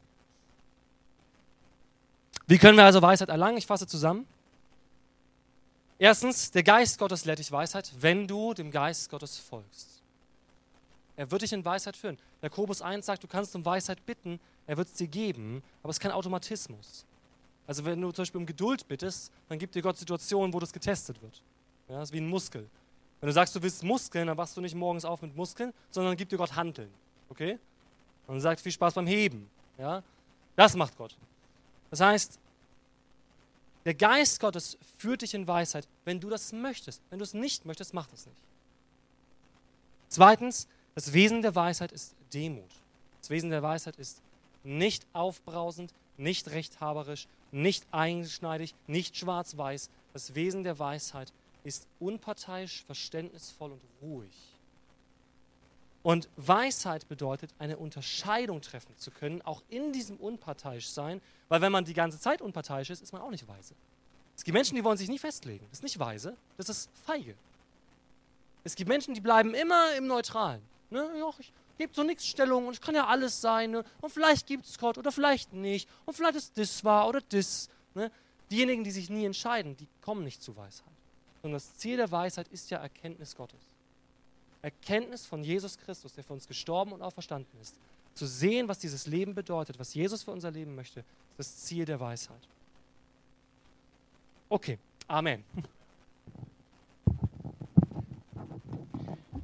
Wie können wir also Weisheit erlangen? Ich fasse zusammen. Erstens, der Geist Gottes lehrt dich Weisheit, wenn du dem Geist Gottes folgst. Er wird dich in Weisheit führen. Jakobus 1 sagt, du kannst um Weisheit bitten, er wird es dir geben, aber es ist kein Automatismus. Also wenn du zum Beispiel um Geduld bittest, dann gibt dir Gott Situationen, wo das getestet wird. Ja, das ist wie ein Muskel. Wenn du sagst, du willst Muskeln, dann wachst du nicht morgens auf mit Muskeln, sondern gibt dir Gott Hanteln. Okay? Und dann sagt, viel Spaß beim Heben. Ja? Das macht Gott. Das heißt, der Geist Gottes führt dich in Weisheit, wenn du das möchtest. Wenn du es nicht möchtest, mach das nicht. Zweitens, das Wesen der Weisheit ist Demut. Das Wesen der Weisheit ist nicht aufbrausend, nicht rechthaberisch, nicht einschneidig, nicht schwarz-weiß. Das Wesen der Weisheit ist unparteiisch, verständnisvoll und ruhig. Und Weisheit bedeutet, eine Unterscheidung treffen zu können, auch in diesem Unparteiischsein, weil wenn man die ganze Zeit unparteiisch ist, ist man auch nicht weise. Es gibt Menschen, die wollen sich nie festlegen. Das ist nicht weise, das ist feige. Es gibt Menschen, die bleiben immer im Neutralen. Ne? Ja, ich gebe so nichts Stellung und es kann ja alles sein. Ne? Und vielleicht gibt es Gott oder vielleicht nicht. Und vielleicht ist das wahr oder das. Ne? Diejenigen, die sich nie entscheiden, die kommen nicht zu Weisheit. Und das Ziel der Weisheit ist ja Erkenntnis Gottes. Erkenntnis von Jesus Christus, der für uns gestorben und auferstanden ist. Zu sehen, was dieses Leben bedeutet, was Jesus für unser Leben möchte, ist das Ziel der Weisheit. Okay, Amen.